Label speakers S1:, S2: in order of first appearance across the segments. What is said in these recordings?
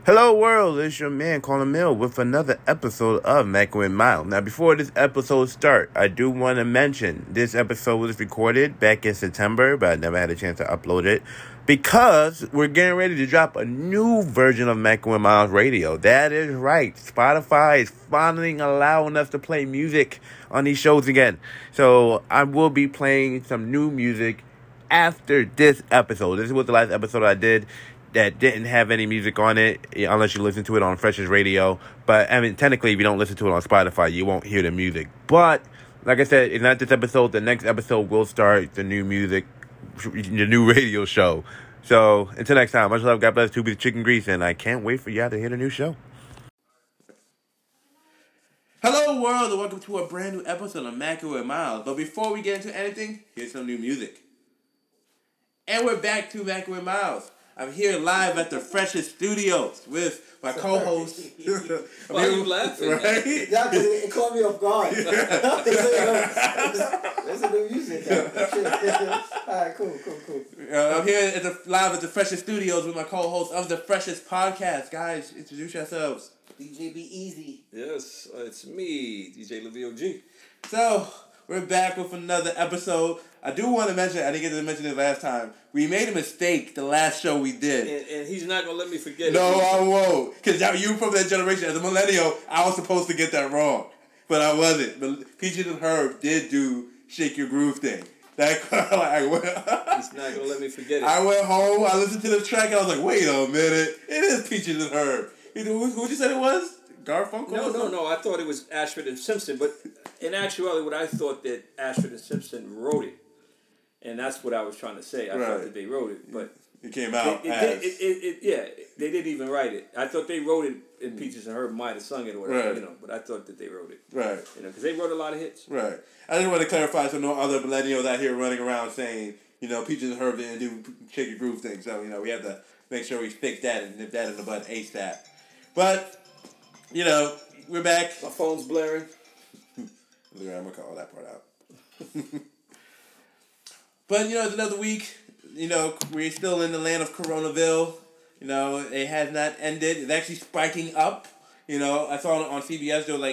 S1: Hello world, it's your man Colin Mill with another episode of Macro and Mile. Now before this episode start, I do want to mention this episode was recorded back in September, but I never had a chance to upload it because we're getting ready to drop a new version of Macro and Miles Radio. That is right, Spotify is finally allowing us to play music on these shows again. So I will be playing some new music after this episode. This was the last episode I did that didn't have any music on it, unless you listen to it on Fresh's Radio. But, I mean, technically, if you don't listen to it on Spotify, you won't hear the music. But, like I said, it's not this episode. The next episode will start the new music, the new radio show. So, until next time, much love, God bless, to be the chicken grease, and I can't wait for y'all to hear the new show. Hello, world, and welcome to a brand new episode of Macro and Miles. But before we get into anything, here's some new music. And we're back to Macro and Miles. I'm here live at the Freshest Studios with my co-host.
S2: Why are you laughing?
S1: Right?
S3: Yeah, because it caught me off guard. Listen to music. Alright, cool.
S1: I'm here live at the Freshest Studios with my co-host of the Freshest Podcast. Guys, introduce yourselves.
S3: DJ Be Easy.
S2: Yes, it's me, DJ Livio G.
S1: So, we're back with another episode. I do want to mention, I didn't get to mention it last time, we made a mistake the last show we did.
S2: And he's not going to let me forget
S1: No,
S2: it.
S1: I won't. Because you from that generation. As a millennial, I was supposed to get that wrong. But I wasn't. But Peaches and Herb did do Shake Your Groove thing. He's
S2: not going to let me forget it.
S1: I went home, I listened to the track, and I was like, wait a minute. It is Peaches and Herb. Who'd you say it was? Garfunkel?
S2: No. I thought it was Ashford and Simpson. But in actuality, what I thought that Ashford and Simpson wrote it. And that's what I was trying to say. I thought that they wrote it, but
S1: it came out
S2: they didn't even write it. I thought they wrote it, and Peaches and Herb might have sung it or whatever,
S1: right.
S2: But I thought that they wrote it,
S1: right?
S2: Because they wrote a lot of hits,
S1: right. I just want to clarify so no other millennials out here running around saying Peaches and Herb didn't do Shake Your Groove thing. So we have to make sure we fix that and nip that in the bud ASAP. But we're back.
S2: My phone's blaring.
S1: I'm gonna cut all that part out. But, it's another week. We're still in the land of Coronaville. It has not ended. It's actually spiking up. I saw on CBS, there was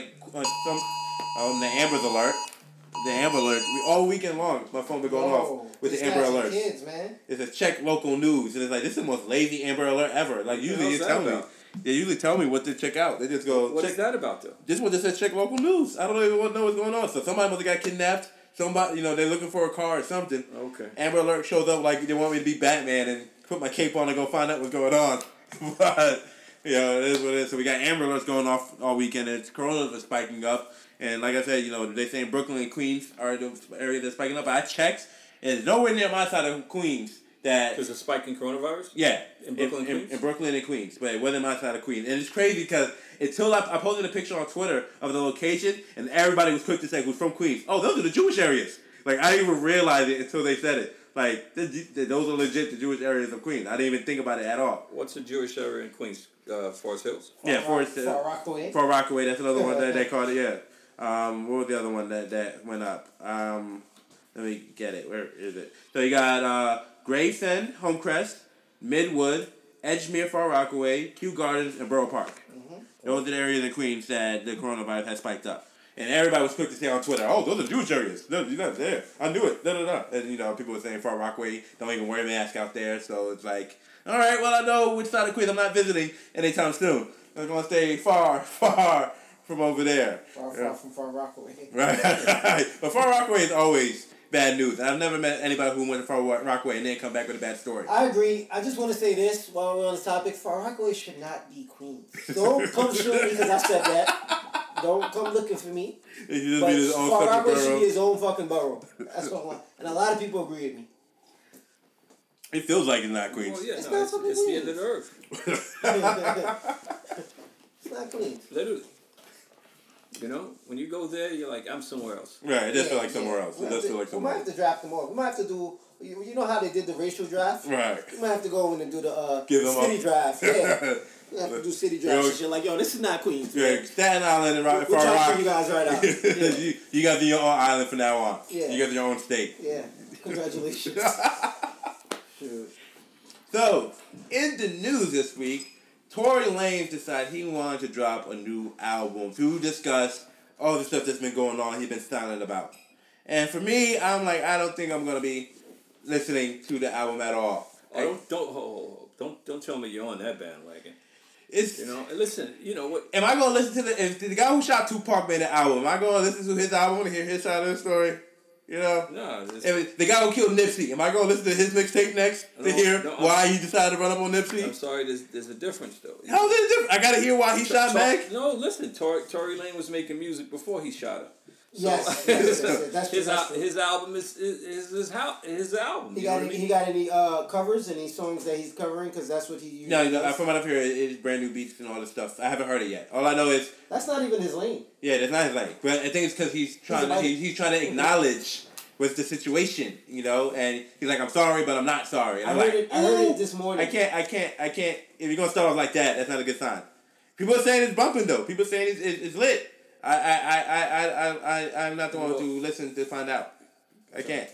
S1: the Amber Alert. The Amber Alert. All weekend long, my phone been going off with the Amber Alert.
S3: Kids, man.
S1: It's a check local news. And it's like, this is the most lazy Amber Alert ever. Like, usually they usually tell me what to check out. They just go,
S2: What is that about, though?
S1: This one just says check local news. I don't even know what's going on. So somebody must have got kidnapped. Somebody, they're looking for a car or something.
S2: Okay.
S1: Amber Alert shows up like they want me to be Batman and put my cape on and go find out what's going on. But, it is what it is. So we got Amber Alerts going off all weekend. And Corona's spiking up. And like I said, they saying Brooklyn and Queens are the area that's spiking up. I checked, and it's nowhere near my side of Queens that...
S2: There's a spike in coronavirus?
S1: Yeah.
S2: In Brooklyn and Queens?
S1: In Brooklyn and Queens. But it wasn't my side of Queens. And it's crazy because until I posted a picture on Twitter of the location, and everybody was quick to say, who's from Queens? Oh, those are the Jewish areas. Like, I didn't even realize it until they said it. Like, those are legit the Jewish areas of Queens. I didn't even think about it at all.
S2: What's a Jewish area in Queens? Forest Hills?
S1: Yeah, Forest Hills.
S3: Far Rockaway.
S1: Far Rockaway, that's another one that they called it, yeah. What was the other one that went up? Let me get it. Where is it? So you got Gravesend, Homecrest, Midwood, Edgemere, Far Rockaway, Kew Gardens, and Borough Park. Mm-hmm. Those are the areas in Queens that the coronavirus has spiked up. And everybody was quick to say on Twitter, oh, those are Jewish areas. No, you're not there. I knew it. Da-da-da. And, people were saying Far Rockaway, don't even wear a mask out there. So it's like, all right, well, I know which side of Queens I'm not visiting anytime soon. I'm going to stay far from over there.
S3: Far from Far Rockaway.
S1: Right. But Far Rockaway is always bad news. I've never met anybody who went to Far Rockaway and then come back with a bad story.
S3: I agree. I just want to say this while we're on the topic. Far Rockaway should not be Queens. Don't come shoot me because I said that. Don't come looking for me. But Far Rockaway should be his own fucking borough. That's what I want. And a lot of people agree with me.
S1: It feels like it's not Queens.
S2: Well, yeah,
S3: it's
S2: the end of the earth.
S3: It's not Queens.
S2: Literally. When you go there, you're like, I'm somewhere else.
S1: Right, it does feel like somewhere else. It does feel like
S3: we
S1: somewhere
S3: might
S1: else.
S3: have to draft them all. We might have to do... You know how they did the racial draft?
S1: Right.
S3: We might have to go in and do the
S1: Give them
S3: city
S1: up.
S3: draft. Yeah. We have to do city drafts and shit. Like, this is not Queens.
S1: Yeah, Staten Island and Far Rock.
S3: We'll try to figure you guys right out. Yeah.
S1: you got your own island from now on.
S3: Yeah.
S1: You got your own state.
S3: Yeah. Congratulations.
S1: So, in the news this week, Tory Lanez decided he wanted to drop a new album to discuss all the stuff that's been going on. He's been silent about. And for me, I'm like, I don't think I'm gonna be listening to the album at all.
S2: Don't tell me you're on that bandwagon.
S1: It's
S2: listen. You know what?
S1: Am I gonna listen to if the guy who shot Tupac made an album? Am I gonna listen to his album to hear his side of the story?
S2: No.
S1: If the guy who killed Nipsey, am I gonna listen to his mixtape next to hear why he decided to run up on Nipsey?
S2: I'm sorry, there's a difference though.
S1: How's it different? I gotta hear why he shot Meg.
S2: No, listen. Tory Lanez was making music before he shot her.
S3: Yes, that's
S2: his album is his album.
S3: He got any covers, any songs that he's covering? Because that's what he usually
S1: No, from what I've heard, it's brand new beats and all this stuff. I haven't heard it yet. All I know is
S3: that's not even his lane.
S1: Yeah, that's not his lane. But I think it's because he's trying to acknowledge with the situation, and he's like, I'm sorry, but I'm not sorry. And
S3: I heard it this morning.
S1: I can't. If you're gonna start off like that, that's not a good sign. People are saying it's bumping though. People are saying it's lit. I'm not the one to listen to find out. I can't.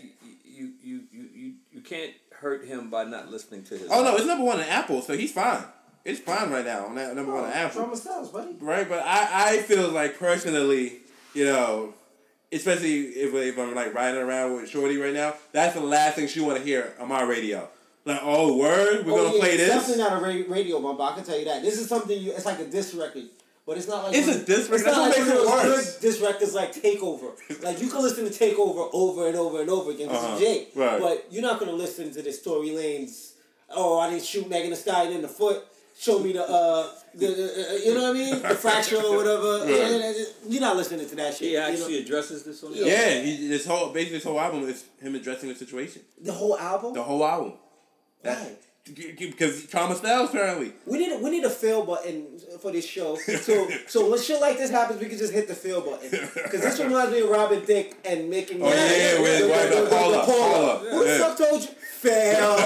S2: You can't hurt him by not listening to his.
S1: Oh no, it's number one on Apple, so he's fine. It's fine right now on that number one on Apple.
S3: Trauma Styles, buddy.
S1: Right, but I feel like personally, especially if I'm like riding around with Shorty right now, that's the last thing she want to hear on my radio. Like, oh, word, we're gonna play this.
S3: It's definitely not a radio, Mamba. I can tell you that. This is something it's like a diss record. But it's not like
S1: it's a diss record. That's what makes it worse.
S3: Diss records like Takeover. Like you can listen to Takeover over and over and over again. This is Jake,
S1: right.
S3: But you're not gonna listen to this Tory Lanez. Oh, I didn't shoot Megan Thee Stallion in the foot. Show me the you know what I mean? The fracture or whatever. Right. You're not listening to that shit.
S2: He actually addresses this on.
S1: Yeah, this whole album is him addressing the situation.
S3: The whole album.
S1: The whole album.
S3: Why?
S1: Because Trauma Styles apparently.
S3: We need a fail button for this show. So when shit like this happens, we can just hit the fail button. Because this reminds me of Robin Thicke and making.
S1: Oh yeah, with Paula.
S3: Who the fuck told you? Fail.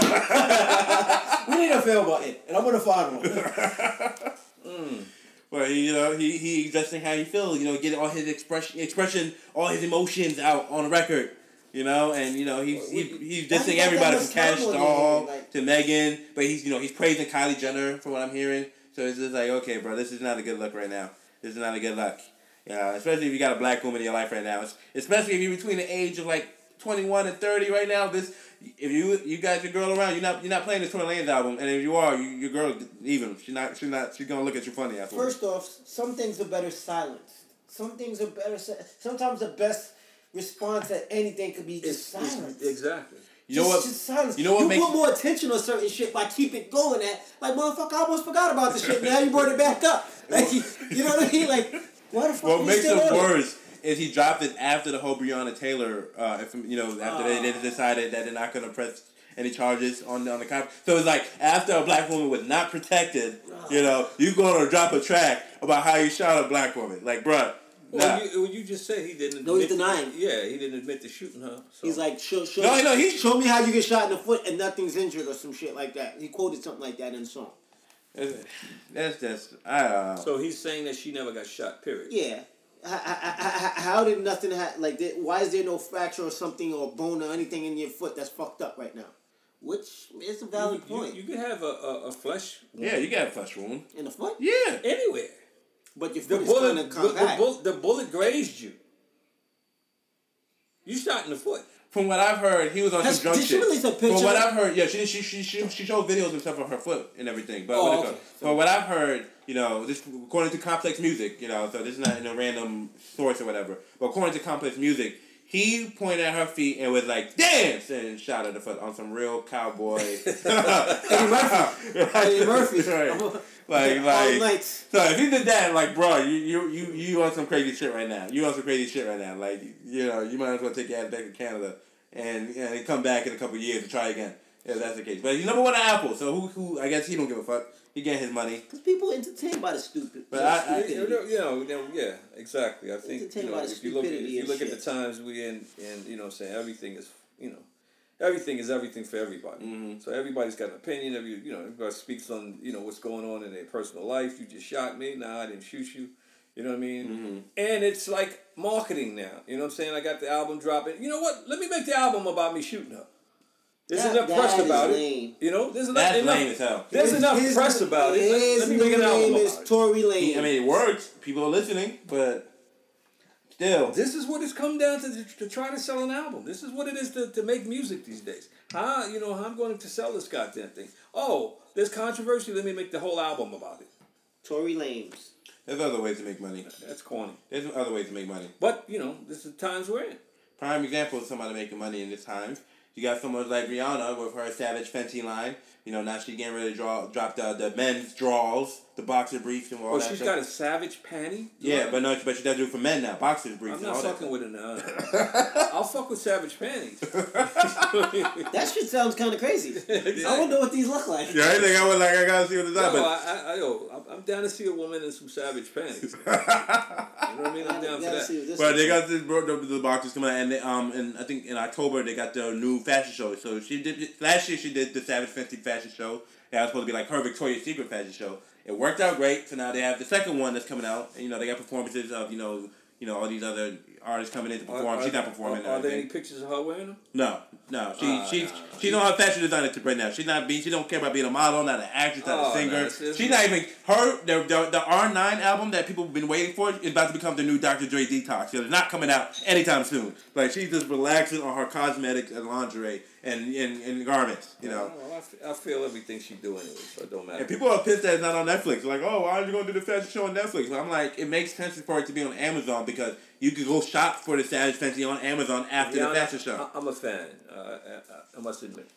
S3: We need a fail button, and I'm gonna find one.
S1: Well, he addressing how he feels. Getting all his expression, all his emotions out on the record. He's dissing everybody from Cash Doll to Megan, but he's praising Kylie Jenner from what I'm hearing. So it's just like, okay, bro, this is not a good look right now. This is not a good look. Especially if you got a black woman in your life right now. Especially if you're between the age of like 21 and 30 right now. If you got your girl around, you're not playing this Tory Lanez album, and if you are, your girl even she's gonna look at you funny afterwards.
S3: First off, some things are better silenced. Some things are better. Sometimes the best response at anything could be just silence.
S2: Exactly.
S3: Just silence. You put more attention on certain shit by keeping going at like motherfucker. I almost forgot about the shit. Now you brought it back up. Like you know what I mean? Like why the fuck?
S1: What makes it worse is he dropped it after the whole Breonna Taylor. After they decided that they're not gonna press any charges on the cop. So it's like after a black woman was not protected, you gonna drop a track about how you shot a black woman. Like, bruh.
S2: Well, you just said he didn't.
S3: No, he's denying.
S2: Yeah, he didn't admit to shooting her. So.
S3: He's like, show me how you get shot in the foot and nothing's injured or some shit like that. He quoted something like that in the song.
S1: That's just
S2: So he's saying that she never got shot. Period.
S3: Yeah. How did nothing why is there no fracture or something or bone or anything in your foot that's fucked up right now? Which is a valid point.
S2: You could have a flesh wound.
S1: Yeah, you can have a flesh wound.
S3: In the foot?
S1: Yeah.
S2: Anywhere.
S3: But your foot is kind of compact.
S2: The bullet grazed you. You shot in the foot.
S1: From what I've heard, he was on some drunk shit.
S3: Did she release a picture?
S1: From what I've heard, yeah, she showed videos and stuff of her foot and everything. But from what I've heard, this according to Complex Music, so this is not in a random source or whatever. But according to Complex Music, he pointed at her feet and was like, dance! And shot at the foot on some real cowboy.
S3: Eddie Murphy.
S1: Right. So if he did that, like, bro, you on some crazy shit right now. You on some crazy shit right now. Like, you might as well take your ass back to Canada and come back in a couple of years and try again. If that's the case. But he's number one on Apple, so who I guess he don't give a fuck. He getting his money.
S3: Because people entertained by the stupid.
S2: But yeah, exactly. I think if you look at the times we in, and what I'm saying, everything is everything for everybody. Mm-hmm. So everybody's got an opinion. Everybody speaks on what's going on in their personal life. You just shot me. Nah, I didn't shoot you. You know what I mean? Mm-hmm. And it's like marketing now. You know what I'm saying? I got the album dropping. You know what? Let me make the album about me shooting her. There's enough press about it. You know, there's enough. That's lame as hell. There's enough press about it. Let me make an album about it.
S3: Tory Lanez.
S1: I mean, it works. People are listening, but still,
S2: this is what it's come down to try to sell an album. This is what it is to make music these days. How I'm going to sell this goddamn thing? Oh, there's controversy. Let me make the whole album about it.
S3: Tory Lanez.
S1: There's other ways to make money.
S2: That's corny.
S1: There's other ways to make money.
S2: But this is the times we're in.
S1: Prime example of somebody making money in this times. You got someone like Rihanna with her Savage Fenty line. Now she's getting ready to drop the men's draws, the boxer briefs and all that.
S2: Oh, she's got a Savage panty?
S1: Yeah, but she does do it for men now, boxer briefs.
S2: I'm not fucking with it now. I'll fuck with Savage panties.
S3: That shit sounds kind of crazy. Exactly. I wonder what these look like.
S1: Yeah, I gotta see what it's like.
S2: I'm down to see a woman in some Savage panties. You know what I mean? I'm down for that.
S1: But they got the boxers coming out, and I think in October they got the new fashion show. So last year she did the Savage Fenty fashion show. That was supposed to be like her Victoria's Secret fashion show. It worked out great. So now they have the second one that's coming out. And, they got performances of all these other artists coming in to perform. She's not performing.
S2: Are there any pictures of her wearing them?
S1: No. She's on her fashion designer tip right now. She don't care about being a model, not an actress, not a singer. She's not even the R9 album that people have been waiting for is about to become the new Dr. Dre Detox. It's not coming out anytime soon. Like she's just relaxing on her cosmetics and lingerie and garments.
S2: I feel everything she do anyway, so it don't matter.
S1: And people are pissed that it's not on Netflix. Like, oh, why are you going to do the fashion show on Netflix? But I'm like, it makes sense for it to be on Amazon because you could go shop for the Savage Fenty on Amazon after the fashion show.
S2: I'm a fan. I must admit.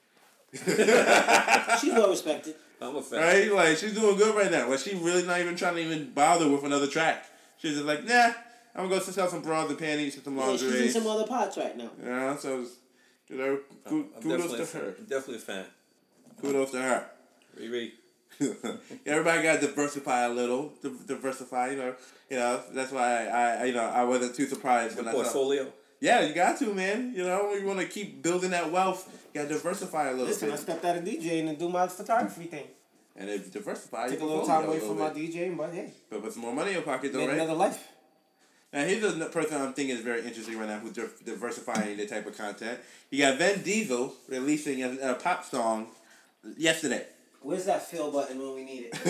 S3: She's well respected.
S2: I'm a fan.
S1: Right? Like, she's doing good right now. Like, she's really not even trying to even bother with another track. She's just like, nah, I'm going to go sell some bras and panties and some lingerie.
S3: Yeah, she's in some other pots right now.
S1: Yeah, so kudos to her.
S2: I'm definitely a fan.
S1: Kudos to her.
S2: Riri.
S1: Everybody got to diversify a little. Diversify, That's why I wasn't too surprised when I saw
S2: portfolio.
S1: Yeah, you got to, man. You want to keep building that wealth. You got to diversify a little.
S3: Listen, I stepped out of DJing and do my photography thing.
S1: And if diversify,
S3: take a little time away from my DJing, but hey.
S1: But put some more money in your pocket, though, right?
S3: Another life.
S1: Now, here's a person I'm thinking is very interesting right now who's diversifying the type of content. You got Vin Diesel releasing a pop song yesterday.
S3: Where's that fill button when we need it?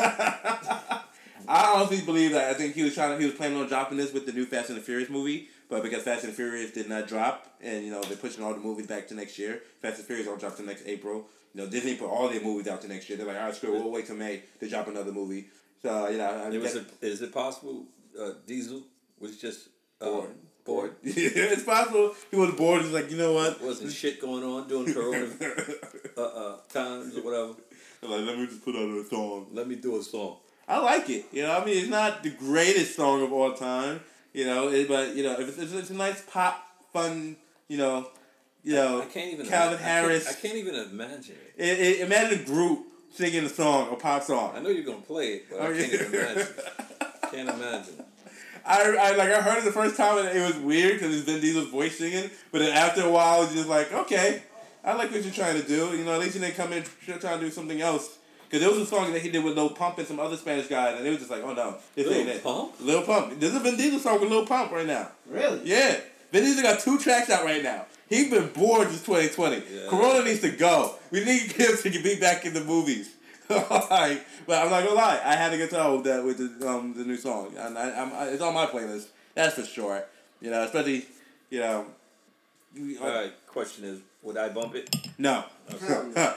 S1: I honestly believe that. I think he was planning on dropping this with the new Fast and the Furious movie, but because Fast and the Furious did not drop, and they're pushing all the movies back to next year. Fast and Furious don't drop to next April. Disney put all their movies out to next year. They're like, all right, screw it, we'll wait till May to drop another movie. So
S2: is it possible Diesel was just bored?
S1: Yeah, it's possible. He was bored. He's like, you know what?
S2: Wasn't shit going on during Corona times or whatever.
S1: Like, let me just put out a song.
S2: Let me do a song.
S1: I like it. It's not the greatest song of all time. But if it's a nice pop, fun,
S2: I can't even.
S1: Calvin Harris.
S2: I can't even imagine it.
S1: Imagine a group singing a song, a pop song.
S2: I know you're gonna play it, but I can't even imagine. Can't imagine.
S1: I heard it the first time and it was weird because it's Vin Diesel's voice singing, but then after a while it's just like, okay, I like what you're trying to do. At least you didn't come in trying to do something else. Because there was a song that he did with Lil Pump and some other Spanish guys, and it was just like, oh no, this ain't it. Lil Pump? There's a Vin Diesel song with Lil Pump right now.
S3: Really?
S1: Yeah. Vin Diesel got 2 tracks out right now. He's been bored since 2020. Yeah. Corona needs to go. We need him to be back in the movies. But I'm not gonna lie, I had a good time with that with the new song, and it's on my playlist. That's for sure. Especially
S2: All right. Question is, would I bump it?
S1: No. Okay.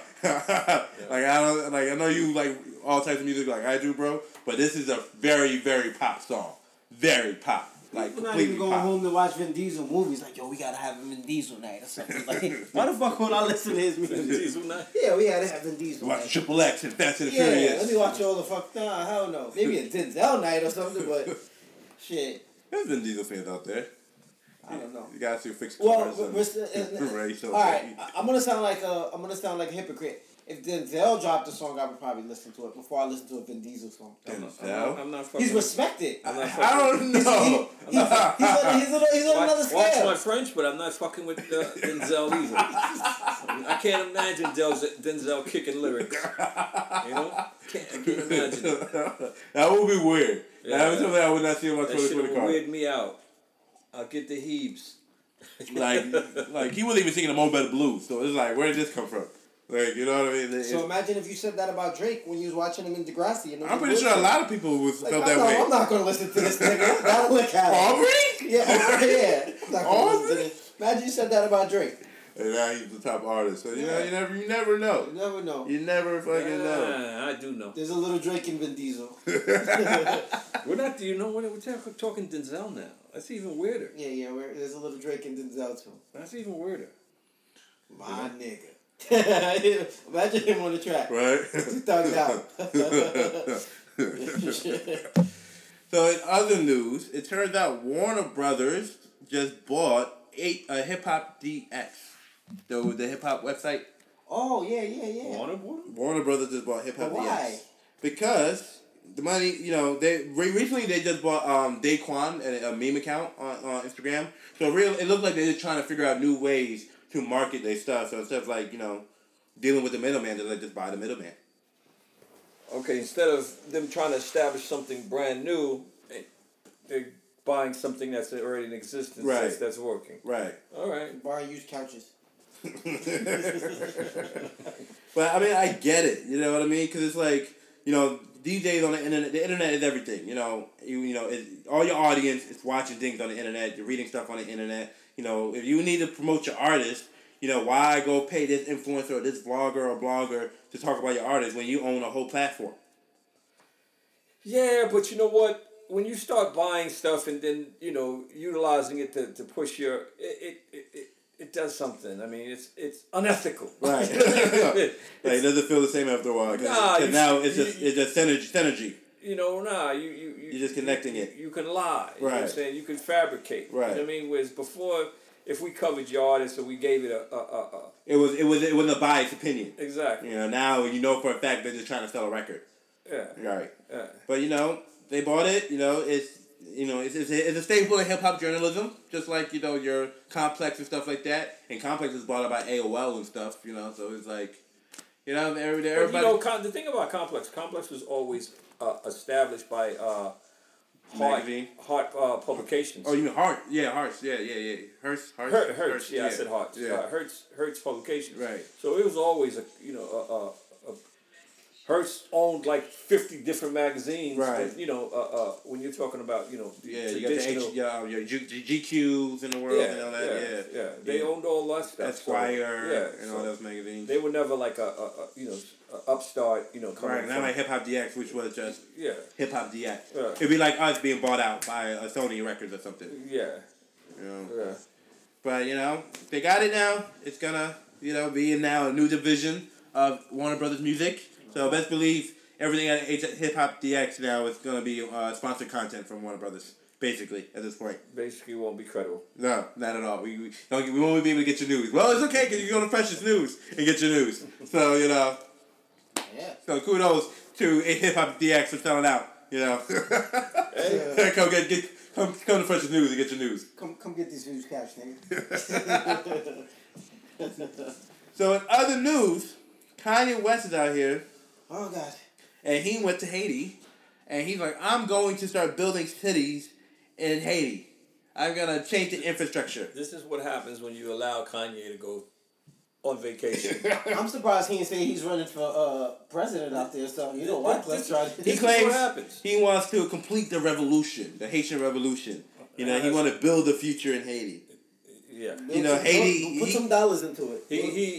S1: I know you like all types of music like I do, bro. But this is a very, very pop song. Very pop. Like
S3: we're not even going home to watch Vin Diesel movies. Like, yo, we gotta have Vin Diesel night or something. Like, why the fuck would I listen to his music?
S2: Vin Diesel night?
S3: Yeah, we gotta have Vin Diesel
S1: night. Watch Triple X and Fast and the
S3: Furious.
S1: Yeah,
S3: let me watch all the fuck. Nah, hell no. Maybe a Denzel night or something, but shit.
S1: There's Vin Diesel fans out there.
S3: I don't know.
S1: You gotta see fix cars. All
S3: right, I'm gonna sound like a hypocrite. If Denzel dropped a song, I would probably listen to it before I listen to a Vin Diesel song.
S1: Denzel?
S2: I'm not fucking.
S3: He's respected.
S1: I don't know.
S3: He's on another scale.
S2: Watch my French, but I'm not fucking with Denzel either. I can't imagine Denzel kicking lyrics. I can't imagine.
S1: That would be weird. Yeah, that would something I would not see on my 2020 card.
S2: That shit would weird me out. I'll get the heaves.
S4: Like he wasn't even singing the Mo Better Blues. So it's like, where did this come from? Like, you know what I mean?
S3: So imagine if you said that about Drake when you was watching him in Degrassi. And
S4: I'm pretty sure a lot of people felt that way.
S3: I'm not going to listen to this nigga. Gotta look at it.
S4: Aubrey?
S3: Yeah. I'm not gonna listen to this. Imagine you said that about Drake.
S4: And now he's the top artist. So, you know, you never know.
S3: You never know.
S4: You never fucking know.
S2: I do know.
S3: There's a little Drake in Vin Diesel.
S2: We're not, you know, we're talking Denzel now. That's even weirder.
S3: Yeah, there's a little Drake in Denzel too.
S2: That's even weirder.
S3: My nigga. Imagine him on the track.
S4: Right?
S3: Thugged out.
S4: So in other news, it turns out Warner Brothers just bought Hip Hop DX. The hip hop website.
S3: Oh, yeah.
S4: Warner Brothers just bought Hip Hop DX.
S3: Why?
S4: Because the money, you know, recently they just bought Daquan, a meme account on Instagram. So it looked like they're just trying to figure out new ways to market their stuff. So instead of like, you know, dealing with the middleman, they're like, just buy the middleman.
S2: Okay, instead of them trying to establish something brand new, they're buying something that's already in existence that's working.
S4: Right.
S2: All right.
S3: Buying used couches.
S4: But I mean, I get it. You know what I mean? Because it's like, you know, these days on the internet is everything. You know, all your audience is watching things on the internet. You're reading stuff on the internet. You know, if you need to promote your artist, you know, why go pay this influencer or this vlogger or blogger to talk about your artist when you own a whole platform?
S2: Yeah, but you know what? When you start buying stuff and then, you know, utilizing it to push your it does something. I mean, it's unethical.
S4: Right. It doesn't feel the same after a while. Cause now it's just synergy.
S2: You know, you're
S4: just connecting it.
S2: You can lie. You
S4: right.
S2: know what I'm saying? You can fabricate.
S4: Right.
S2: You know what I mean? Whereas before, if we covered your artist or we gave it
S4: it wasn't a biased opinion.
S2: Exactly.
S4: You know, now you know for a fact they're just trying to sell a record.
S2: Yeah.
S4: Right.
S2: Yeah.
S4: But you know, they bought it. You know, it's a staple of hip hop journalism, just like, you know, your Complex and stuff like that. And Complex was bought up by AOL and stuff. You know, so it's like, you know, everybody.
S2: But, you know, the thing about Complex was always established by Heart Publications.
S4: Oh, you mean Heart? Yeah, Hearts. Yeah. Hertz.
S2: Yeah, I said Hearts.
S4: Yeah.
S2: Hertz Publications.
S4: Right.
S2: So it was always Hertz owned like 50 different magazines.
S4: Right.
S2: But, you know, when you're talking about, you know, the
S4: traditional... You got your GQs in the world and all that.
S2: Yeah. They owned all that stuff.
S4: Esquire and all those magazines.
S2: They were never like a upstart, you know, coming
S4: not like Hip Hop DX, which was just Hip Hop DX.
S2: Yeah.
S4: It'd be like us being bought out by a Sony Records or something.
S2: Yeah.
S4: You know?
S2: Yeah.
S4: But, you know, they got it now. It's gonna, you know, be in now a new division of Warner Brothers Music. So best believe everything at Hip Hop DX now is going to be sponsored content from Warner Brothers, basically, at this point.
S2: Basically won't be credible.
S4: No, not at all. We won't be able to get your news. Well, it's okay because you go to Precious News and get your news. So, you know.
S3: Yeah.
S4: So kudos to Hip Hop DX for selling out, you know. Hey. Come to Precious News and get your news.
S3: Come get these news cash, nigga.
S4: So in other news, Kanye West is out here.
S3: Oh, God.
S4: And he went to Haiti. And he's like, I'm going to start building cities in Haiti. I'm going to change the infrastructure.
S2: This is what happens when you allow Kanye to go on vacation.
S3: I'm surprised he didn't say he's running for president out there. So, you know what?
S4: He claims he wants to complete the revolution, the Haitian revolution. You know, he wants to build a future in Haiti.
S2: Yeah.
S4: You know, Haiti...
S3: Put some dollars into it.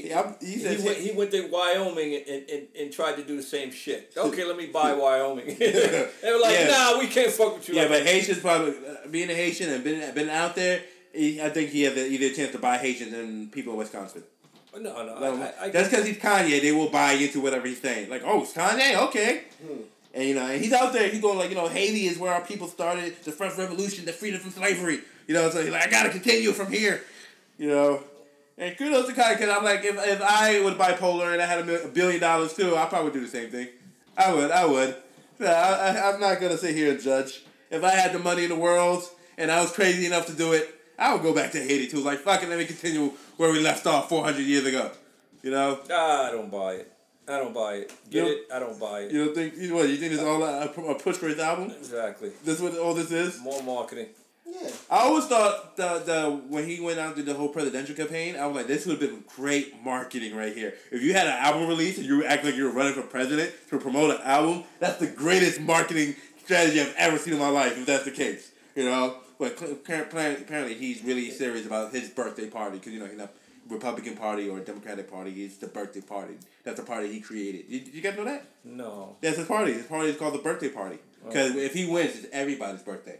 S2: He went to Wyoming and tried to do the same shit. Okay, let me buy Wyoming. They were like, nah, we can't fuck with you.
S4: Yeah, but Haitians probably... being a Haitian and been out there, I think he has either a chance to buy Haitians than people in Wisconsin.
S2: No.
S4: Just because he's Kanye, they will buy into whatever he's saying. Like, oh, it's Kanye? Okay. And, you know, and he's out there, he's going like, you know, Haiti is where our people started the French Revolution, the freedom from slavery. You know, so he's like, I got to continue from here. You know, and kudos to Kanye, because I'm like, if I was bipolar and I had $1 billion too, I'd probably do the same thing. I would. I'm not going to sit here and judge. If I had the money in the world and I was crazy enough to do it, I would go back to Haiti too. Like, fuck it, let me continue where we left off 400 years ago. You know?
S2: I don't buy it. I don't buy it. I don't buy it.
S4: You don't think, what, you think it's all a push for his album?
S2: Exactly.
S4: This is what all this is?
S2: More marketing.
S3: Yeah, Yeah.
S4: I always thought the when he went out to the whole presidential campaign, I was like, this would have been great marketing right here. If you had an album release and you act like you were running for president to promote an album, that's the greatest marketing strategy I've ever seen in my life, if that's the case. You know? But apparently he's really serious about his birthday party, because, you know, he's not Republican Party or Democratic Party. It's the birthday party. That's the party he created. Did you guys know that?
S2: No.
S4: That's his party. His party is called the birthday party. Because if he wins, it's everybody's birthday.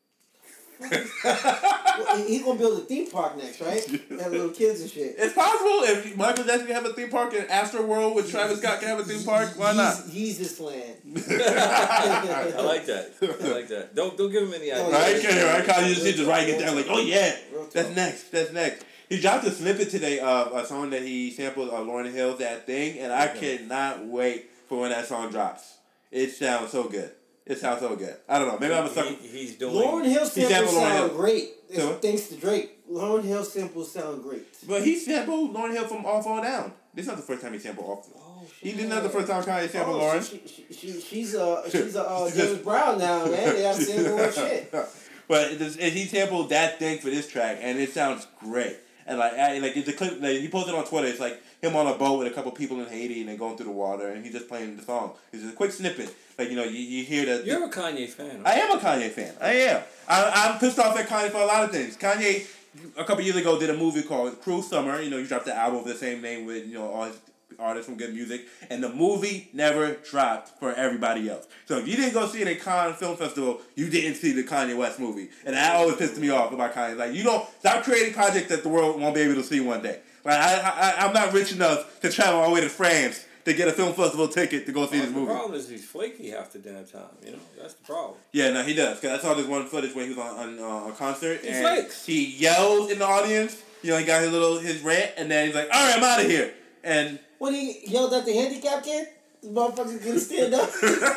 S3: Well, he's gonna build a theme park next, right? Have little kids and shit.
S4: It's possible. If Michael Jackson can have a theme park and Astro World with Travis Scott can have a theme park, why not?
S3: He's this land.
S2: I like that. I like that. Don't give him any ideas.
S4: Right? You just write it down like, oh yeah, that's next. He dropped a snippet today of a song that he sampled Lauryn Hill, That Thing, and I cannot wait for when that song drops. It sounds so good. It sounds so good. I don't know. Maybe I'm a sucker.
S2: He's doing.
S3: Lauryn Hill samples sound great. Thanks to Drake. Lauryn Hill samples sound great.
S4: But he sampled Lauryn Hill from All Fall Down. This is not the first time he sampled All Fall Down. He did not the first time Kanye sampled Lauryn.
S3: She's a James Brown now, man. They have sample her shit.
S4: But he sampled That Thing for this track, and it sounds great. And like it's a clip. Like, he posted on Twitter. It's like him on a boat with a couple people in Haiti, and they're going through the water, and he's just playing the song. It's just a quick snippet. Like, you know, you hear that.
S2: You're a Kanye fan.
S4: I am a Kanye fan. I am. I'm pissed off at Kanye for a lot of things. Kanye, a couple years ago, did a movie called Cruel Summer. You know, he dropped the album with the same name with, you know, all his artists from Good Music, and the movie never dropped for everybody else. So if you didn't go see it at Cannes Film Festival, you didn't see the Kanye West movie, and that always pissed me off about Kanye. Like, you don't stop creating projects that the world won't be able to see one day. Like, I'm not rich enough to travel all the way to France to get a film festival ticket to go see this movie.
S2: The problem is he's flaky half the damn time. You know, that's the problem.
S4: Yeah, no, he does. Cause I saw this one footage when he was on a concert,
S2: he
S4: and
S2: flakes.
S4: He yells in the audience. You know, he got his rant, and then he's like, "All right, I'm out of here." And
S3: when he yelled at the handicapped kid, the motherfucker couldn't stand up.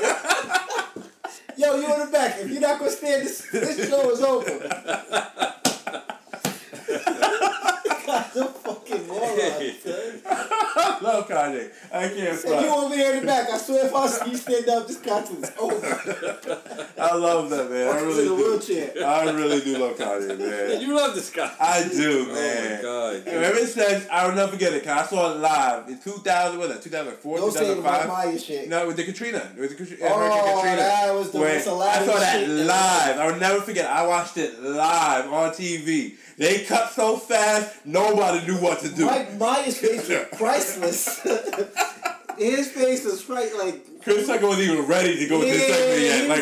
S3: Yo, you in the back. If you're not gonna stand, this show is over. The fucking moron, son.
S4: I love Kanye. I can't front.
S3: You over there in the back. I swear if I see you stand up, this content's over.
S4: I love that, man. I really
S3: do.
S4: Wheelchair. I really do love Kanye, man.
S2: You love this guy.
S4: I do, man.
S2: Oh, my God.
S4: Ever since, I'll never forget it, because I saw it live in 2000, what was that, 2004,
S3: Don't
S4: 2005?
S3: Say Maya shit.
S4: No, with the Katrina. It was the Katrina.
S3: That was the most
S4: I saw that live. I'll never forget. I watched it live on TV. They cut so fast, nobody knew what to do.
S3: Maya's face was priceless. His face was like...
S4: Chris Tucker wasn't even ready to go with this segment yet.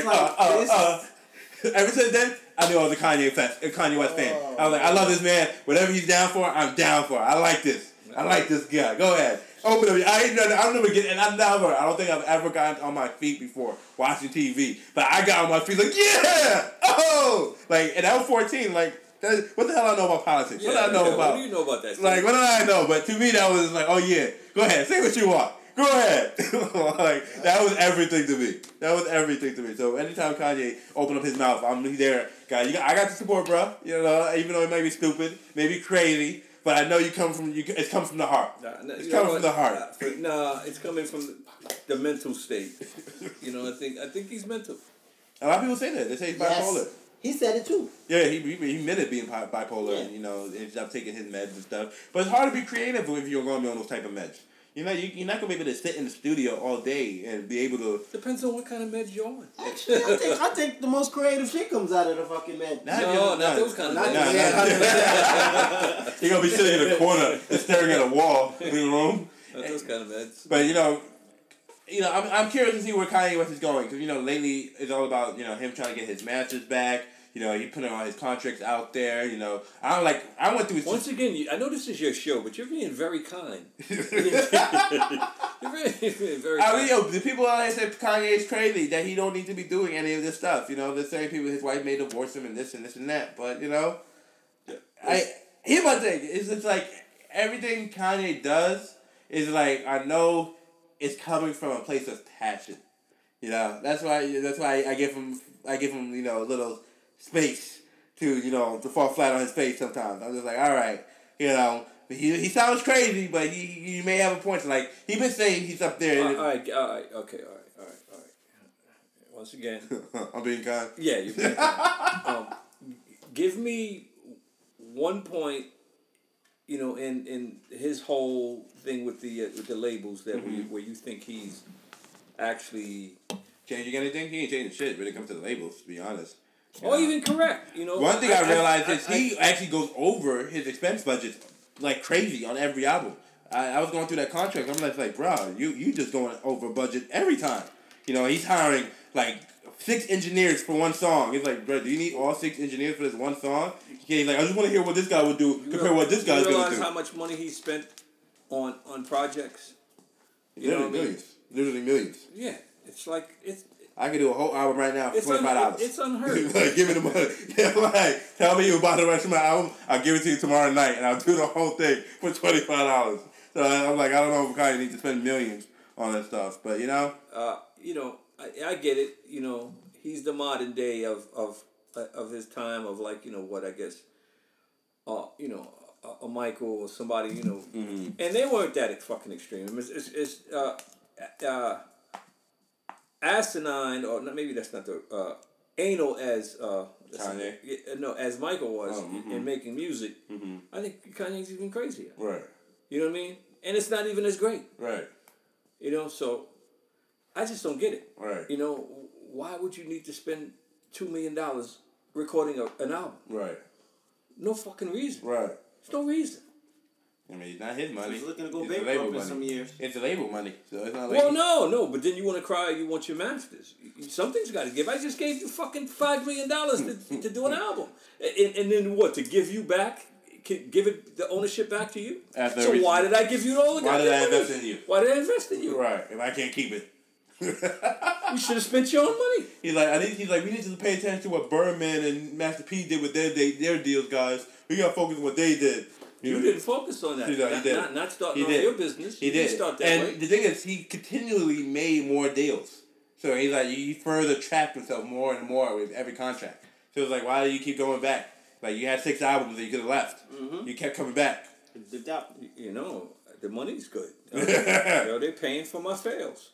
S4: Like, ever since then, I knew I was a Kanye West fan. I was like, I love this man. Whatever he's down for, I'm down for. I like this. I like this guy. Go ahead. Open up. I'll never get, and I'm down for it. I don't think I've ever gotten on my feet before watching TV. But I got on my feet like, yeah! Oh! Like, and I was 14, like, what the hell I know about politics?
S2: Yeah,
S4: what do I know about?
S2: What do you know about that?
S4: Like, what do I know? But to me, that was like, oh yeah, go ahead, say what you want. Go ahead. Like, that was everything to me. That was everything to me. So anytime Kanye opened up his mouth, I'm there. Guy, I got the support, bro. You know, even though it may be stupid, maybe crazy, but I know it comes from the heart. It's coming from the heart.
S2: It's coming from the mental state. You know, I think he's mental.
S4: A lot of people say that. They say he's bipolar.
S3: Yes. He said it too.
S4: Yeah, he admitted being bipolar, and, you know, ended up taking his meds and stuff. But it's hard to be creative if you're going to be on those type of meds. You know, you're not going to be able to sit in the studio all day and be able to...
S2: Depends on what kind of meds you're on.
S3: Actually, I think the most creative shit comes out of the fucking med.
S2: Not those kind of meds.
S4: You're going to be sitting in a corner and staring at a wall in the room.
S2: Not those kind of meds.
S4: But, you know, I'm curious to see where Kanye West is going, because, you know, lately it's all about, you know, him trying to get his masters back. You know, he putting all his contracts out there. You know, I went through.
S2: Once again, I know this is your show, but you're being very kind. You're very
S4: I mean, yo, the people out there say Kanye is crazy, that he don't need to be doing any of this stuff. You know, the same people his wife may divorce him and this and this and that. But, you know, here's my thing. It's just like everything Kanye does is like, I know it's coming from a place of passion. You know, that's why I give him you know, a little space to, you know, to fall flat on his face sometimes. I'm just like, all right, you know, he sounds crazy, but he may have a point. Like, he been saying he's up there.
S2: All right. Once again.
S4: I'm being kind.
S2: Yeah, you're being kind. give me one point, you know, in his whole thing with the labels that where you think he's actually
S4: changing anything. He ain't changing shit when it comes to the labels, to be honest.
S2: Or even correct, you know.
S4: One thing I realized is he actually goes over his expense budget like crazy on every album. I was going through that contract. I'm like, bro, you just going over budget every time. You know, he's hiring like 6 engineers for one song. He's like, bro, do you need all 6 engineers for this one song? He's like, I just want to hear what this guy would do compared to what this guy's going to do.
S2: You realize how much money he spent on projects?
S4: You know what I mean? Millions. Literally millions.
S2: Yeah, it's like
S4: I could do a whole album right now for $25.
S2: It's unheard of.
S4: Like, give me the money. Yeah, like, tell me you about the rest of my album. I'll give it to you tomorrow night, and I'll do the whole thing for $25. So I'm like, I don't know if Kanye needs to spend millions on that stuff, but you know.
S2: You know, I get it. You know, he's the modern day of his time of like, you know, what I guess, you know, a Michael or somebody, you know, and they weren't that fucking extreme. It's asinine, or not, maybe that's not the anal as
S4: Kanye.
S2: No, as Michael was in making music. I think Kanye's even crazier.
S4: Right.
S2: You know what I mean? And it's not even as great.
S4: Right.
S2: You know, so I just don't get it.
S4: Right.
S2: You know, why would you need to spend $2 million recording an album?
S4: Right.
S2: No fucking reason.
S4: Right.
S2: There's no reason.
S4: I mean, it's not his money.
S3: He's looking to go bankrupt in some years.
S4: It's the label money, so it's not like...
S2: Well, no, but then you want to cry, you want your masters. Something's got to give. I just gave you fucking $5 million to do an album. And then what, to give you back? Give it the ownership back to you? So why did I give you all the
S4: Why did I invest in you?
S2: Why did I invest in you?
S4: Right, if I can't keep it.
S2: You should have spent your own money.
S4: He's like, we need to pay attention to what Birdman and Master P did with their deals, guys. We got to focus on what they did.
S2: You didn't focus on that. Not starting on your business.
S4: He did.
S2: Start that way.
S4: And the thing is, he continually made more deals. So he's like, he further trapped himself more and more with every contract. So it's like, why do you keep going back? Like, you had 6 albums that you could have left. You kept coming back.
S2: You know, the money's good. You know, they're paying for my fails.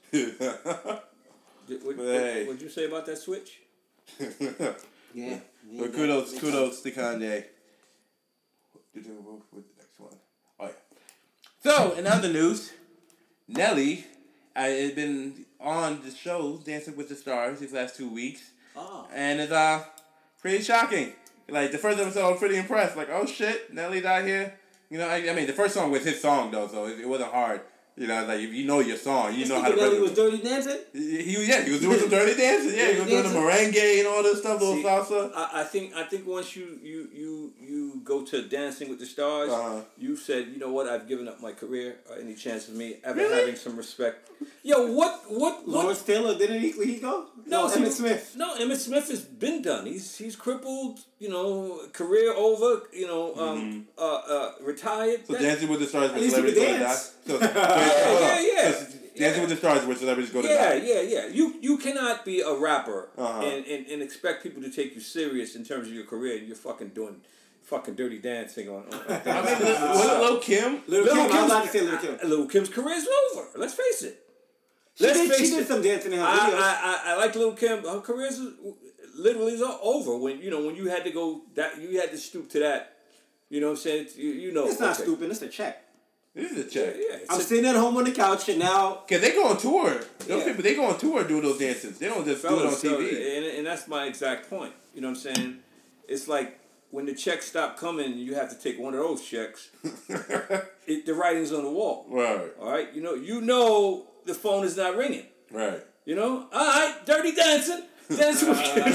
S2: What'd you say about that switch?
S3: Yeah.
S4: But kudos to Kanye. With the next one. Oh, yeah. So, in other news, Nelly has been on the show Dancing with the Stars these last 2 weeks.
S3: Oh.
S4: And it's pretty shocking. Like, the first episode, I was pretty impressed. Like, oh shit, Nelly's out here. You know, I mean, the first song was his song, though, so it wasn't hard. You know, like, if you know your song, you know how to...
S3: Nelly was Dirty Dancing?
S4: He was doing some dirty dancing. Yeah, he was doing the merengue and all this stuff, little salsa.
S2: I think once you go to Dancing with the Stars, you said, you know what, I've given up my career. Any chance of me ever having some respect? Yo, what?
S3: Lawrence Taylor, didn't he go?
S2: No,
S3: Emmitt Smith.
S2: No, Emmitt Smith has been done. He's crippled. You know, career over. You know, retired.
S4: So Dancing with the Stars,
S3: where celebrities go to die.
S4: So,
S2: yeah.
S4: Dancing with the Stars, where celebrities go to die.
S2: Yeah. You cannot be a rapper and expect people to take you serious in terms of your career. And you're fucking doing fucking dirty dancing on
S4: I mean, Lil' Kim.
S2: Lil' Kim's career is over. Let's face it.
S3: She did some dancing in her videos.
S2: I like Lil' Kim. Her career is literally over. When you had to go you had to stoop to that. You know what I'm saying? You know.
S3: It's not stooping. It's a check.
S4: This is a check.
S2: Yeah,
S3: I'm sitting at home on the couch and now...
S4: Because they go on tour. Those people, they go on tour doing those dances. They don't just do it on TV.
S2: And that's my exact point. You know what I'm saying? It's like when the checks stop coming, you have to take one of those checks. The writing's on the wall.
S4: Right.
S2: All right? You know the phone is not ringing.
S4: Right.
S2: You know? All right, Dirty Dancing. Dancing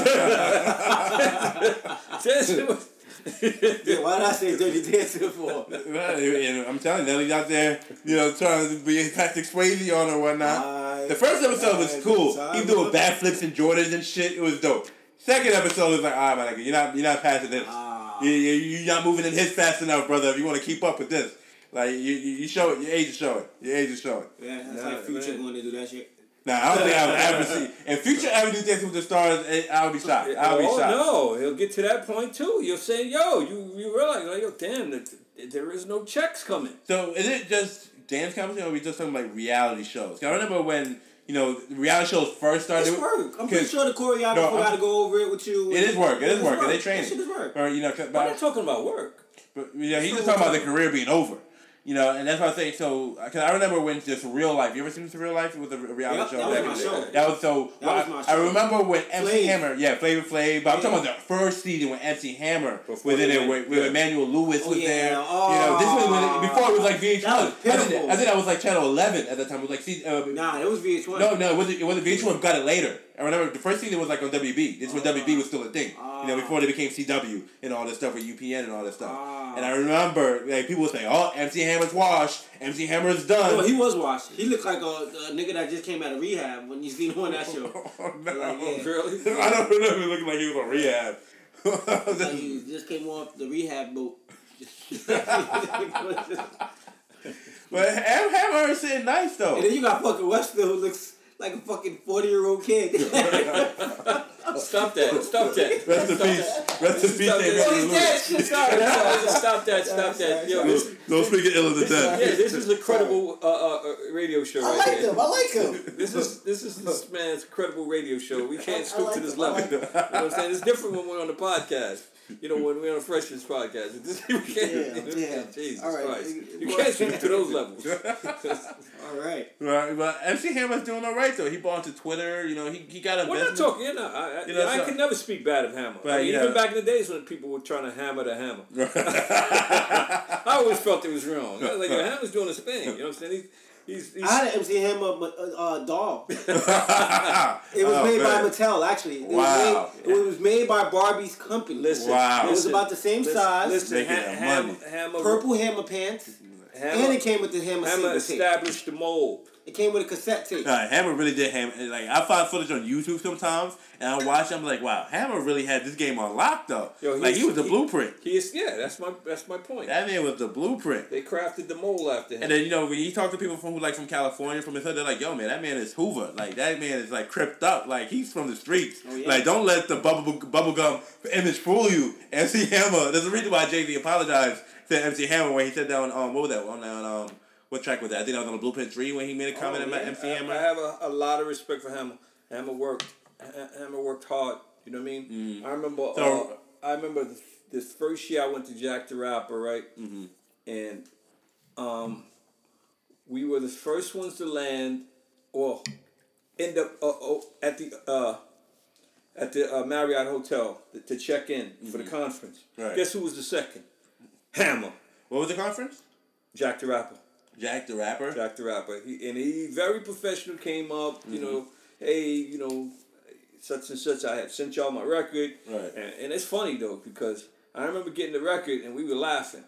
S2: with...
S3: Yeah, why did I say Dirty Dancing for?
S4: And I'm telling you, Nelly's out there, trying to be Patrick Swayze on or whatnot. The first episode was cool. He doing backflips and Jordans and shit. It was dope. Second episode was like, all right, my nigga, you're not passing this. You're not moving in his fast enough, brother. If you want to keep up with this, like you show it. Your age is showing.
S3: Yeah, that's like Future going to do that shit.
S4: Nah, I don't think I would ever see. If Future ever do Dancing with the Stars, I'll be shocked.
S2: No, he'll get to that point too. You'll say, yo, you realize, like, yo, damn, there is no checks coming.
S4: So is it just dance competition, or are we just talking like reality shows? I remember when reality shows first started.
S3: It's work. I'm pretty sure the choreographer got to go over it with you.
S4: It is work. It is work. And they train it.
S3: Shit is work.
S2: Or, I'm not talking about work.
S4: But he's just talking about the career being over. And that's what I say. So, because I remember when just Real Life. You ever seen this Real Life? It was a reality show.
S3: That was my show.
S4: That was so. I remember when MC Hammer, Flavor Flav. But I'm talking about the first season when MC Hammer was in there, with Emmanuel Lewis was there. This was before it was like VH1. I think that was like Channel 11 at the time. It was like
S3: nah, it was VH1.
S4: No, it wasn't VH1. Got it later. I remember the first season was like on WB. This was when WB was still a thing. Before they became CW and all this stuff with UPN and all that stuff. And I remember people would say, "Oh, MC Hammer's washed. MC Hammer's done."
S3: No, he was washed. He looked like a nigga that just came out of rehab when you seen him on that show.
S2: Really?
S4: I don't remember looking like he was on rehab.
S3: Like he just came off the rehab boat.
S4: But Hammer is sitting nice though.
S3: And then you got fucking Webster who looks like a fucking 40-year-old kid.
S2: Stop that.
S4: Rest in peace.
S2: Stop that. Yo,
S4: don't speak it ill of the dead.
S2: Yeah, this is a credible radio show
S3: I like him.
S2: This is this man's credible radio show. We can't stoop to this level. You know what I'm saying? It's different when we're on the podcast. When we're on a Freshman's podcast. Jesus Christ. You can't stoop to those levels.
S3: All right.
S4: Right, but MC Hammer's doing all right though. He bought into Twitter. He got a.
S2: We're not talking. I can never speak bad of Hammer. But, even back in the days when people were trying to hammer the Hammer, I always felt it was wrong. I was like, Hammer's doing his thing. You know what I'm saying? He's
S3: I had an MC Hammer doll. It was made by Mattel, actually. It was made by Barbie's company.
S2: Listen,
S3: it was about the same size.
S2: Listen, Hammer,
S3: purple Hammer pants. And it came with the Hammer
S2: established the mold.
S3: It came with a cassette tape.
S4: Hammer really did Hammer. Like, I find footage on YouTube sometimes, and I watch it, I'm like, wow, Hammer really had this game unlocked though. He was the blueprint.
S2: That's my point.
S4: That man was the blueprint.
S2: They crafted the mold after him.
S4: And then when you talk to people from California, from his hood, they're like, yo man, that man is Hoover. Like that man is like cripped up. Like he's from the streets. Oh, yeah. Like don't let the bubblegum image fool you. MC Hammer. There's a reason why Jay-Z apologized to MC Hammer when he said that on what was that on what track was that? I think that was on the Blueprint 3 when he made a comment about MC Hammer.
S2: I have a lot of respect for Hammer. Hammer worked hard. You know what I mean?
S4: Mm-hmm.
S2: I remember this first year I went to Jack the Rapper, right?
S4: Mm-hmm.
S2: And we were the first ones to land or end up at the Marriott Hotel to check in for the conference.
S4: Right.
S2: Guess who was the second? Hammer.
S4: What was the conference?
S2: Jack the Rapper.
S4: Jack the Rapper?
S2: Jack the Rapper. He very professional, came up, hey, such and such, I had sent y'all my record.
S4: Right.
S2: And it's funny, though, because I remember getting the record and we were laughing.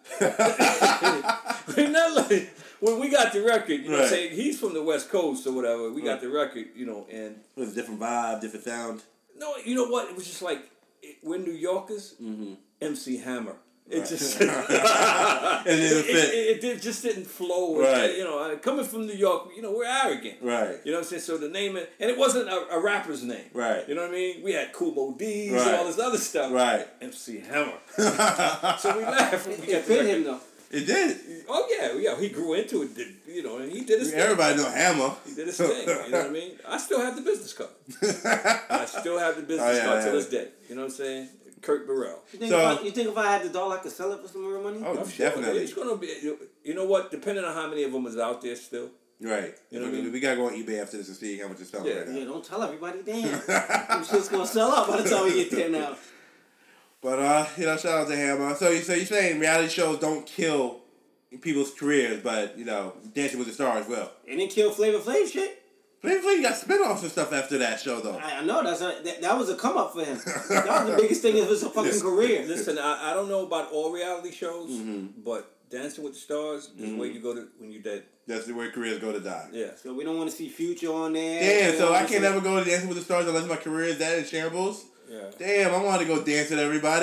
S2: When we got the record, you know what I'm saying? He's from the West Coast or whatever. We got the record, and...
S4: It was a different vibe, different sound.
S2: No, you know what? It was just like, we're New Yorkers, MC Hammer. It just it just didn't flow.
S4: Right.
S2: Coming from New York, we're arrogant.
S4: Right.
S2: You know what I'm saying? So the name and it wasn't a rapper's name.
S4: Right.
S2: You know what I mean? We had Kubo D's and all this other stuff.
S4: Right.
S2: MC Hammer. So we laughed.
S3: It fit him though.
S4: It did.
S2: Oh yeah. He grew into it. And he did his thing.
S4: Everybody know Hammer.
S2: He did his thing. You know what I mean? I still have the business card. To this day. You know what I'm saying? Kurt Burrell.
S3: You think if I had the doll, I could sell it for some more money?
S4: Oh, definitely.
S2: It's gonna be. You know what? Depending on how many of them is out there still.
S4: Right. You know what I mean? We gotta go on eBay after this and see how much it's selling right now.
S3: Yeah, don't tell everybody. Damn, I'm just gonna sell out by the time we get there now.
S4: But shout out to Hammer. So you're saying reality shows don't kill people's careers, but Dancing with the Stars will.
S3: And it killed Flavor Flav shit.
S4: Flavor Flav got spinoffs and stuff after that show, though.
S3: I know that was a come up for him. That was the biggest thing of his fucking career.
S2: Listen, I don't know about all reality shows, but Dancing with the Stars is where you go to when you're dead.
S4: That's where careers go to die.
S2: Yeah.
S3: So we don't want to see Future on there.
S4: Damn, so I can't ever go to Dancing with the Stars unless my career is that in shambles?
S2: Yeah.
S4: Damn, I want to go dance with everybody.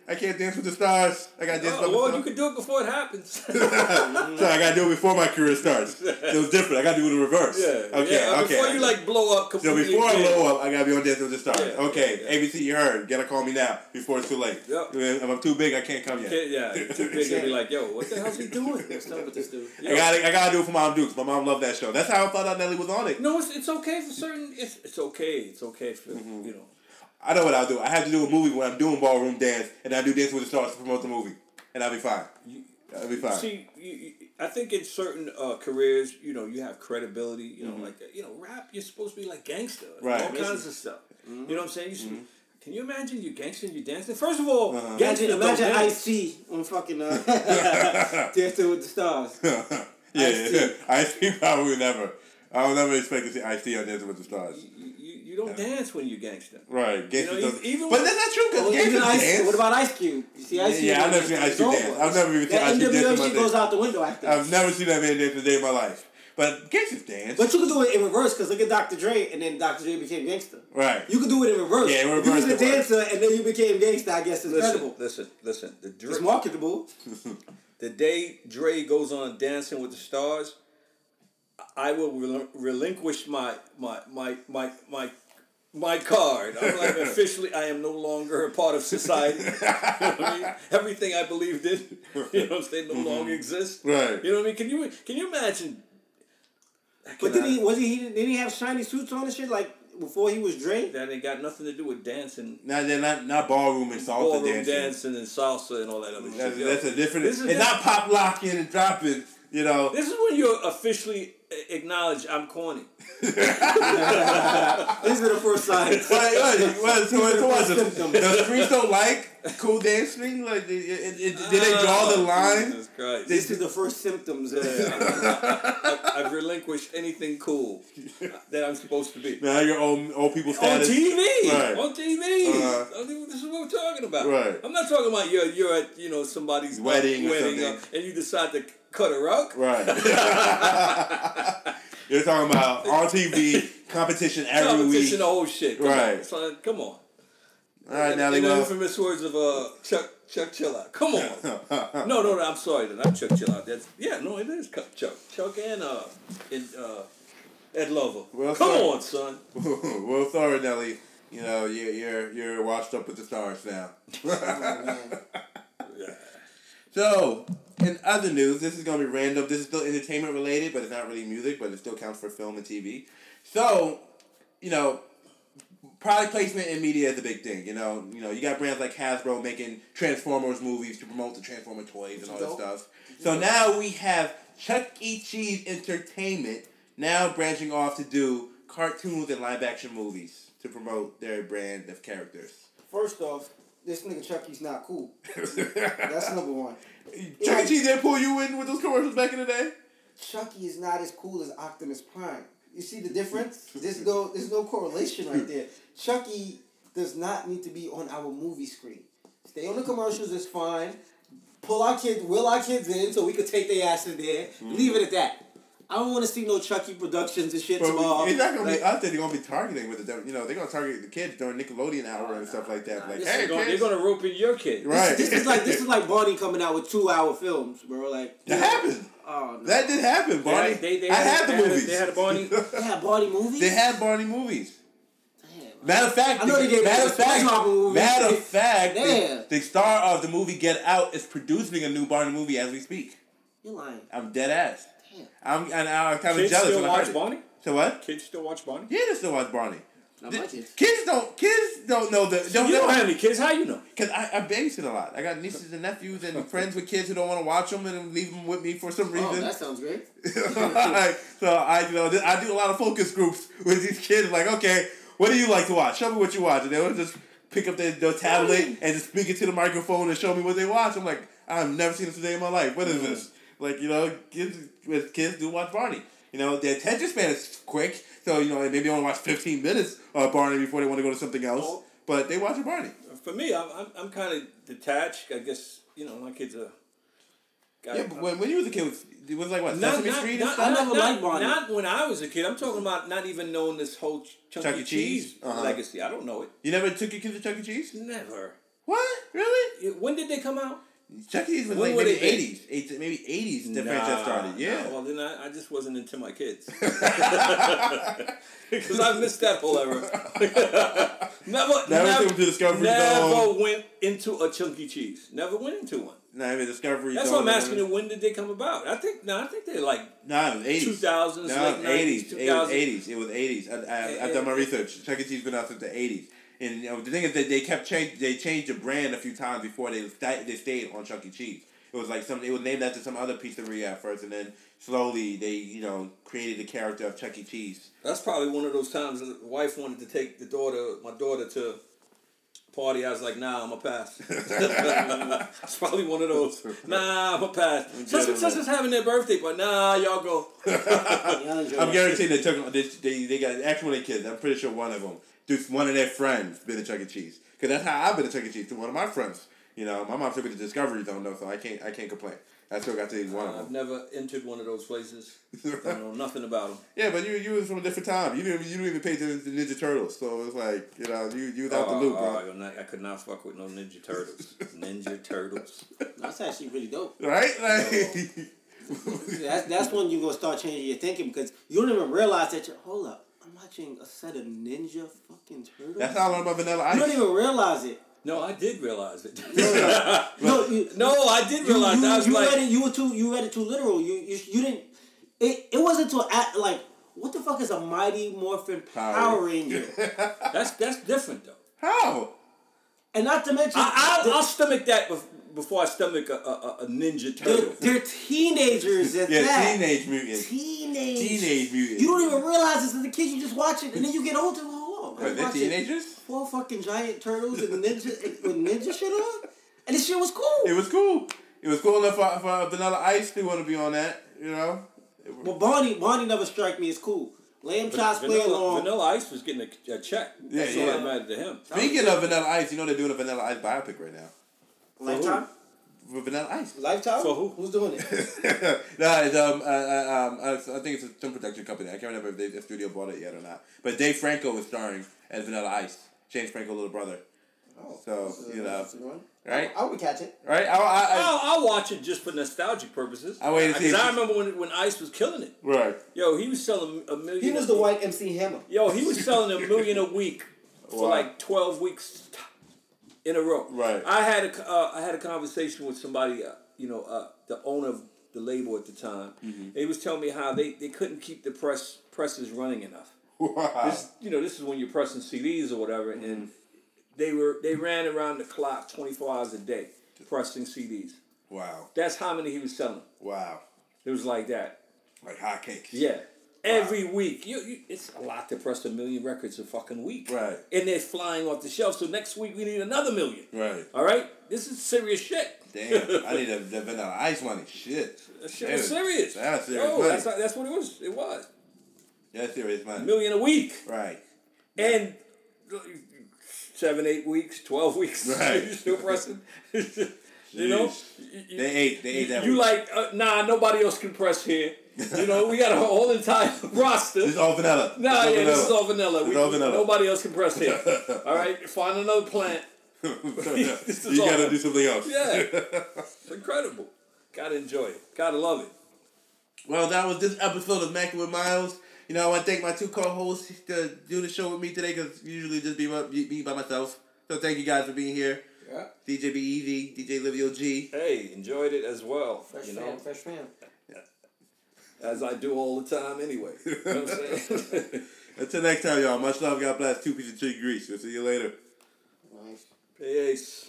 S4: I can't dance with the stars. I got to dance with the stars.
S2: You can do it before it happens.
S4: So I got to do it before my career starts. It was different. I got to do it in reverse.
S2: Yeah.
S4: Okay.
S2: Before you like blow up completely.
S4: So before I blow up, I got to be on Dancing with the Stars.
S2: Yeah.
S4: Okay. Yeah. ABC, you heard. Gotta call me now before it's too late.
S2: Yep.
S4: If I'm too big, I can't come yet.
S2: Too big to be like, yo, what the hell's he doing?
S3: What's up with this dude?
S4: I gotta do it for Mom Dukes. My mom loved that show. That's how I thought out Nelly was on it.
S2: No, it's okay for certain. It's okay. It's okay for you know.
S4: I know what I'll do. I have to do a movie when I'm doing ballroom dance, and I do Dancing with the Stars to promote the movie, and I'll be fine. I'll be fine.
S2: See, I think in certain careers, you know, you have credibility. You know, like rap. You're supposed to be like gangster,
S4: right?
S2: All kinds of stuff. You know what I'm saying? Can you imagine you gangster and you dancing? First of all, imagine
S3: Ice-T on fucking Dancing with the Stars.
S4: Ice-T probably never. I will never expect to see Ice-T on Dancing with the Stars.
S2: You don't dance when you gangster.
S4: Right. Gangster
S2: even
S4: but that's not true because gangster dance.
S3: What about Ice Cube? You see Ice Cube?
S4: Yeah, I've never seen Ice Cube dance. I've never even seen Ice Cube dance.
S3: That goes out the window, I think.
S4: I've never seen that man dance a day in my life. But gangsters dance.
S3: But you can do it in reverse because look at Dr. Dre and then Dr. Dre became gangster.
S4: Right.
S3: You can do it in reverse.
S4: Yeah, in reverse.
S3: If you was a dancer and then you became gangster, I guess it's credible.
S2: Listen.
S3: It's marketable.
S2: The day Dre goes on Dancing with the Stars, I will relinquish my card. I'm like officially, I am no longer a part of society. You know what I mean? Everything I believed in, you know what I'm saying, no longer exists.
S4: Right.
S2: You know what I mean? Can you imagine?
S3: But didn't he have shiny suits on and shit like before he was Dre?
S2: That ain't got nothing to do with dancing.
S4: Not ballroom and salsa
S2: ballroom dancing and salsa and all that other shit.
S4: That's a different. It's not pop locking and dropping. You know.
S2: This is when you're officially acknowledge I'm corny.
S3: These are the first signs.
S4: The streets don't like cool dancing. Like, did they draw the line?
S2: Jesus Christ.
S3: This is the first symptoms.
S2: I've relinquished anything cool that I'm supposed to be.
S4: Now your old people status
S2: on TV.
S4: Right.
S2: On TV. This is what we're talking about.
S4: Right.
S2: I'm not talking about you're at somebody's
S4: wedding
S2: and you decide to cut a rug.
S4: Right. You're talking about on TV competition every week.
S2: The whole shit. Come on.
S4: All right, now
S2: in the infamous words of Chuck Chill Out. Come on. No, I'm sorry, not Chuck Chill Out. It is Chuck and Ed Lover. Well, come on, son.
S4: Well, sorry, Nelly. You know you're washed up with the stars now. So, in other news, this is going to be random. This is still entertainment related, but it's not really music, but it still counts for film and TV. So, product placement in media is a big thing. You got brands like Hasbro making Transformers movies to promote the Transformer toys and all that stuff. So now we have Chuck E. Cheese Entertainment now branching off to do cartoons and live action movies to promote their brand of characters.
S3: First off, this nigga Chucky's not cool. That's number one.
S4: Chuck E. Cheese didn't pull you in with those commercials back in the day?
S3: Chucky is not as cool as Optimus Prime. You see the difference? There's no correlation right there. Chucky does not need to be on our movie screen. Stay on the commercials, it's fine. Will our kids in so we could take their ass in there. Leave it at that. I don't want to see no Chucky Productions and shit tomorrow.
S4: It's not gonna be. I think they're gonna be targeting with it. They're gonna target the kids during Nickelodeon hour and stuff like that. Like, hey,
S2: they're gonna rope in your kid.
S4: Right.
S3: This is like Barney coming out with 2-hour films, bro. Like
S4: that happened.
S3: Oh, no.
S4: That did happen, Barney. I had the movies.
S2: They had a Barney.
S3: They had Barney movies.
S4: They had Barney movies.
S3: Damn.
S4: Matter of fact, the star of the movie Get Out is producing a new Barney movie as we speak.
S3: You're lying.
S4: I'm dead ass.
S3: Damn.
S4: I'm kind of jealous.
S2: Kids still watch Barney?
S4: So what?
S2: Kids still watch Barney?
S4: Yeah, they still watch Barney.
S3: Not my kids.
S4: Kids don't know the.
S2: You don't have any kids. How you know?
S4: Because I babysit a lot. I got nieces and nephews and friends with kids who don't want to watch them and leave them with me for some reason.
S3: Oh, that sounds great.
S4: So I do a lot of focus groups with these kids. Like, okay, what do you like to watch? Show me what you watch. And they'll just pick up their tablet and just speak it to the microphone and show me what they watch. I'm like, I've never seen this a day in my life. What is this? Like, kids do watch Barney. Their attention span is quick. So, maybe only watch 15 minutes of Barney before they want to go to something else. But they watch Barney.
S2: For me, I'm kind of detached. I guess, my kids are...
S4: Yeah, but when you was a kid, it was like what, Sesame Street and stuff?
S3: I never liked Barney.
S2: Not when I was a kid. I'm talking about not even knowing this whole Chuck E. Cheese legacy. I don't know it.
S4: You never took your kids to Chuck E. Cheese?
S2: Never.
S4: What? Really?
S2: When did they come out?
S4: Chuck E. Cheese was like maybe 80s. Maybe 80s the franchise started. Yeah.
S2: Well, then I just wasn't into my kids. Because I missed that whole era. Never went into a Chuck E. Cheese. Never went into one.
S4: Not even Discovery.
S2: That's what I'm asking you. When did they come about? I think they're like
S4: it was 80s.
S2: 2000s, late 90s,
S4: 80s. It was 80s. I've done my research. Chuck E. Cheese been out since the 80s. And the thing is that they changed the brand a few times before they stayed on Chuck E. Cheese. It was like it was named after some other pizzeria at first, and then slowly they created the character of Chuck E. Cheese.
S2: That's probably one of those times the wife wanted to take my daughter to party. I was like, nah, I'm a pass. It's probably one of those. Nah, I'm a pass. Such is having their birthday, but nah, y'all go.
S4: I'm guaranteeing they got actually kids. I'm pretty sure one of them. One of their friends been to Chuck E. Cheese. Because that's how I've been to Chuck E. Cheese, to one of my friends. My mom took me to Discovery Zone, though, so I can't complain. I still got to eat one of them.
S2: I've never entered one of those places. I know nothing about them.
S4: Yeah, but you was from a different time. You didn't even pay attention to the Ninja Turtles, so it's like, you was out the loop, bro.
S2: I could not fuck with no Ninja Turtles. Ninja Turtles.
S3: That's actually really dope.
S4: Right?
S3: That's when you're going to start changing your thinking, because you don't even realize that hold up. I'm watching a set of Ninja fucking Turtles.
S4: That's how I learned about Vanilla Ice.
S3: You don't even realize it.
S2: No, I did realize it.
S3: No,
S2: I did realize that.
S3: You read it too literal. You didn't. It wasn't until like, what the fuck is a Mighty Morphin Power Ranger?
S2: That's different though.
S4: How?
S3: And not to mention,
S2: I'll stomach that before I stomach a Ninja Turtle.
S3: They're teenagers at that.
S4: Yeah, teenage mutants.
S3: Teenage mutants. You don't even realize this as a kid. You just watch it, and then you get older. Hold on.
S4: Are they teenagers?
S3: 4 fucking giant turtles and ninja shit on, and this shit was cool.
S4: It was cool. It was cool enough for Vanilla Ice to want to be on that.
S3: Well, Barney never struck me as cool. Lamb chops play along.
S2: Vanilla Ice was getting a check.
S4: Yeah,
S2: That's all that mattered to him.
S4: Speaking of Vanilla Ice, they're doing a Vanilla Ice biopic right now.
S3: Lifetime?
S4: For Vanilla Ice.
S3: Lifetime?
S2: For who?
S3: Who's doing it?
S4: No, it's I think it's a film production company. I can't remember if the studio bought it yet or not. But Dave Franco is starring as Vanilla Ice, James Franco's little brother.
S3: Oh,
S4: so right?
S3: I would catch it.
S4: Right?
S2: I'll watch it just for nostalgic purposes.
S4: I wait to see.
S2: Because I remember when Ice was killing it.
S4: Right.
S2: Yo, he was selling $1 million.
S3: He was the white MC Hammer.
S2: Yo, he was selling $1 million a week for like 12 weeks in a row.
S4: Right.
S2: I had a conversation with somebody, the owner of the label at the time. Mm-hmm. He was telling me how they couldn't keep the presses running enough.
S4: Wow.
S2: This is when you're pressing CDs or whatever, and they ran around the clock 24 hours a day pressing CDs.
S4: Wow.
S2: That's how many he was selling.
S4: Wow.
S2: It was like that.
S4: Like hotcakes.
S2: Yeah. Every week. It's a lot to press 1 million records a fucking week.
S4: Right.
S2: And they're flying off the shelf, so next week we need another 1 million.
S4: Right.
S2: All right? This is serious shit.
S4: Damn. I need the Vanilla Ice money. Shit.
S2: That shit was serious.
S4: That's serious money.
S2: That's what it was. It was.
S4: That's serious money.
S2: $1 million a week.
S4: Right.
S2: And 7, 8 weeks, 12 weeks.
S4: Right.
S2: You're still pressing. They
S4: ate that
S2: you
S4: week.
S2: like, nah, nobody else can press here. We got a whole entire roster.
S4: This is all vanilla.
S2: This is all vanilla.
S4: It's all vanilla.
S2: Nobody else can press here. All right? Find another plant.
S4: You gotta do something else.
S2: Yeah. It's incredible. Gotta enjoy it. Gotta love it.
S4: Well, that was this episode of Mackin' with Miles. I want to thank my 2 co-hosts to do the show with me today, because usually just be by myself. So thank you guys for being here.
S3: Yeah.
S4: DJ Be Easy, DJ Livio G.
S2: Hey, enjoyed it as well.
S3: Fresh fan.
S2: As I do all the time anyway. You know what I'm saying?
S4: Until next time, y'all. Much love. God bless. 2 pieces of chicken grease. We'll see you later.
S3: Nice.
S2: Peace.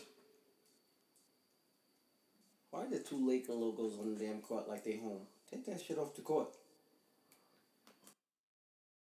S3: Why are the 2 Laker logos on the damn court like they home? Take that shit off the court.